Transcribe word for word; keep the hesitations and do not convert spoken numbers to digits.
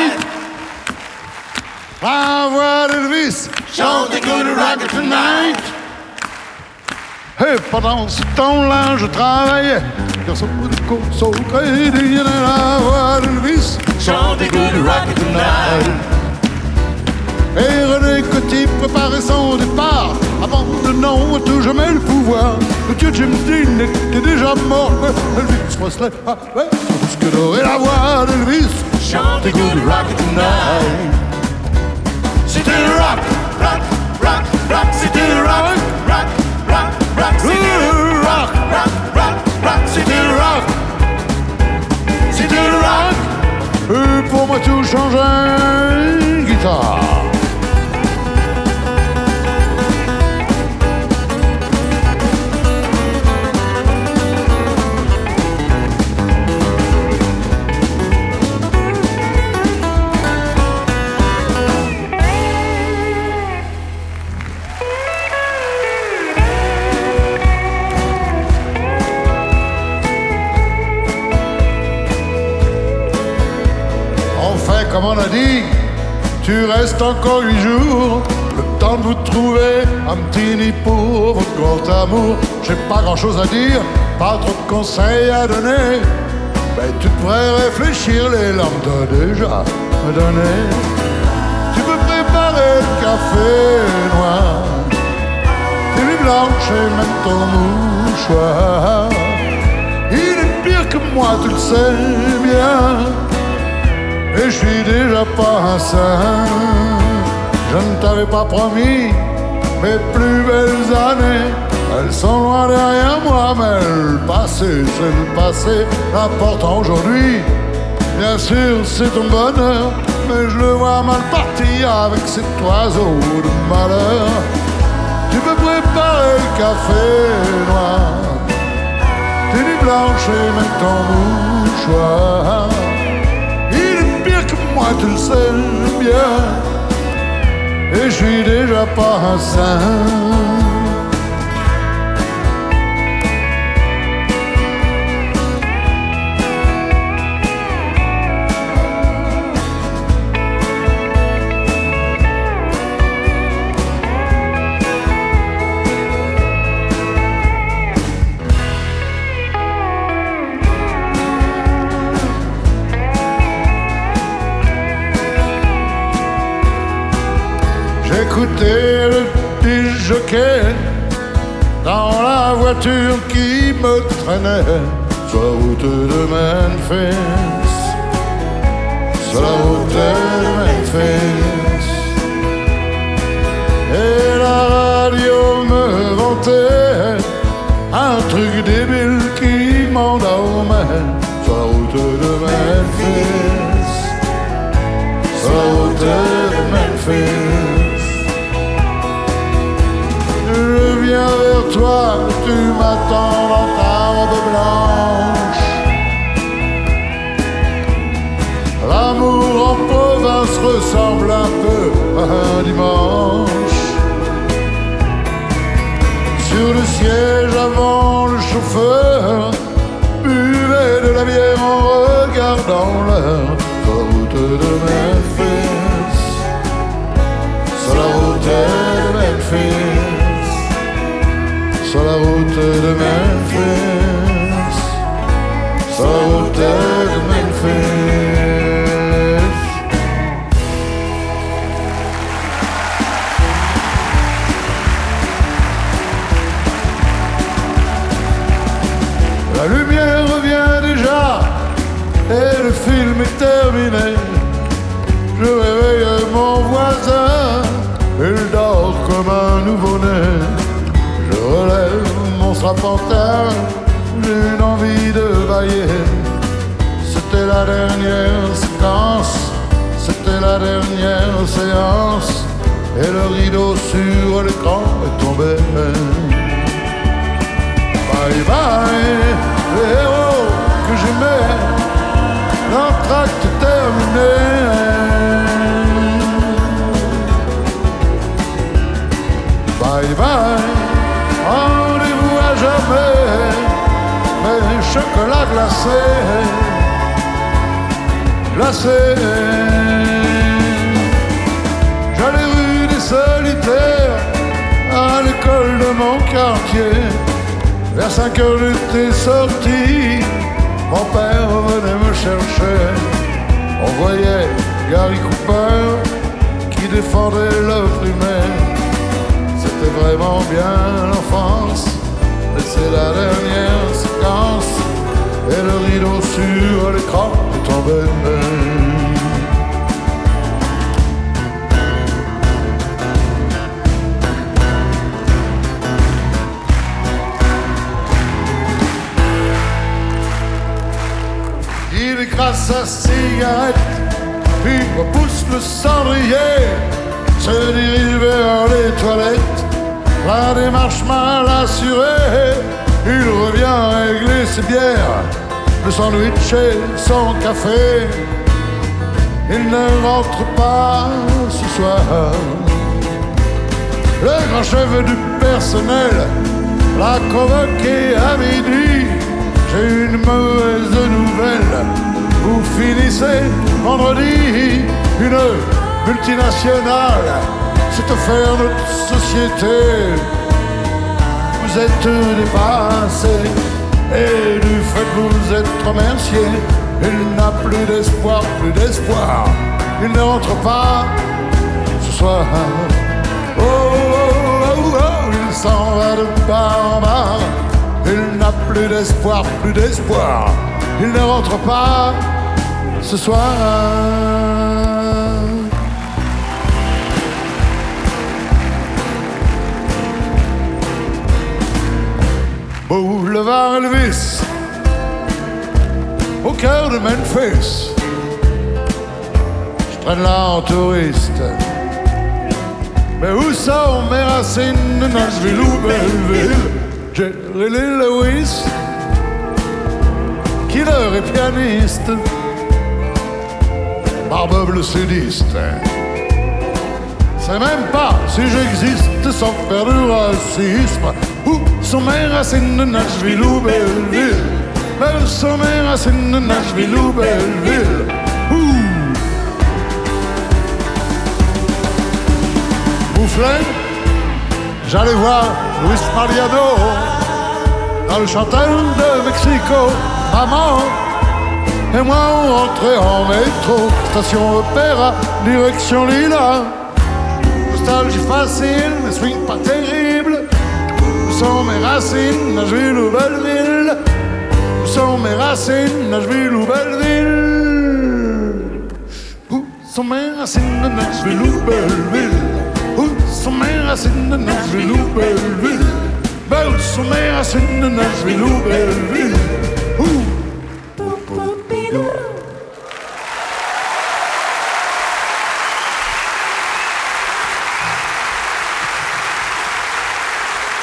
tonight. La voix d'Elvis chante Good Rock Tonight. Et pendant ce temps-là, je travaillais dans ce bout de course au crédit. La voix d'Elvis chante Good Rock Tonight. Et René Coty préparait son départ, abandonnant à tout jamais le pouvoir. Le dieu James Dean était déjà mort. Elvis Presley avait plus que doré la voix d'Elvis chante Good Rock Tonight. C'était le rock, rock, rock, rock, c'était le rock, rock, rock, rock, c'était le rock, rock, rock, rock, c'était le rock, c'était le rock. Et pour moi tout changeait, guitare. Comme on a dit, tu restes encore huit jours, le temps de vous trouver un petit nid pour votre grand amour. J'ai pas grand chose à dire, pas trop de conseils à donner, mais tu devrais réfléchir, les lampes t'ont déjà donné. Tu peux préparer le café noir, tes nuits blanches et même ton mouchoir. Il est pire que moi, tu le sais bien. Et je suis déjà pas un saint. Je ne t'avais pas promis mes plus belles années. Elles sont loin derrière moi, mais le passé, c'est le passé. L'important aujourd'hui, bien sûr, c'est ton bonheur. Mais je le vois mal parti avec cet oiseau de malheur. Tu peux préparer le café noir, tes nuits blanches et même ton mouchoir. Moi tu le sais bien, et je suis déjà pas un saint. J'écoutais le petit jockey dans la voiture qui me traînait sur la route de Memphis, sur la route de Memphis. Et la radio me vantait un truc débile qui m'endormait sur la route de Memphis, sur la route de Memphis. Je viens vers toi, tu m'attends dans ta robe blanche. L'amour en province ressemble un peu à un dimanche. Sur le siège avant, le chauffeur buvait de la bière en regardant l'heure. Sur la route de Memphis, sur la route de Memphis, sur la route de Memphis, sur la route de Memphis. La lumière revient déjà et le film est terminé. Je réveille mon voisin, il dort comme un nouveau-né. Je relève mon strapontin, j'ai une envie de bailler. C'était la dernière séquence, c'était la dernière séance, et le rideau sur l'écran est tombé. Bye bye, les héros que j'aimais, l'entracte est terminé. Bye bye, rendez-vous à jamais, mes chocolats glacés, glacés. mon quartier. Vers cinq heures j'étais sorti, mon père venait me chercher. On voyait Gary Cooper qui défendait l'opprimé. C'était vraiment bien l'enfance, mais c'est la dernière séquence. Et le rideau sur l'écran est tombé. Il écrase sa cigarette, puis repousse le cendrier, se dirige vers les toilettes, la démarche mal assurée. Il revient régler ses bières, le sandwich et son café. Il ne rentre pas ce soir. Le grand chef du personnel l'a convoqué à midi. J'ai une mauvaise nouvelle, vous finissez vendredi. Une multinationale s'est offert notre société. Vous êtes dépassé et du fait que vous êtes remercié. Il n'a plus d'espoir, plus d'espoir. Il ne rentre pas ce soir. Oh, oh, oh, oh, il s'en va de bar en bar. Il n'a plus d'espoir, plus d'espoir. Il ne rentre pas ce soir. Boulevard Elvis, au cœur de Memphis. Je traîne là en touriste. Mais où sont mes racines de Nashville ou Belleville? Jerry Lee Lewis, killer et pianiste, Barbe le sudiste. C'est même pas si j'existe sans faire du racisme. Où sont mes racines de Nashville ou Belleville? Où sont mes racines de Nashville ou Belleville? Ouh. Mouflin, j'allais voir Luis Mariano dans le Châtel de Mexico. Maman et moi on rentrait en métro, station Opéra, direction Lila. Nostalgie facile, mais swing pas terrible. Où sont mes racines, Nashville ou Belleville? Où sont mes racines, Nashville ou Belleville? Où sont mes racines de Nashville ou Belleville? Où sont mes racines de Nashville ou Belleville? Ben où sont mes racines de Nashville ou Belleville? Où?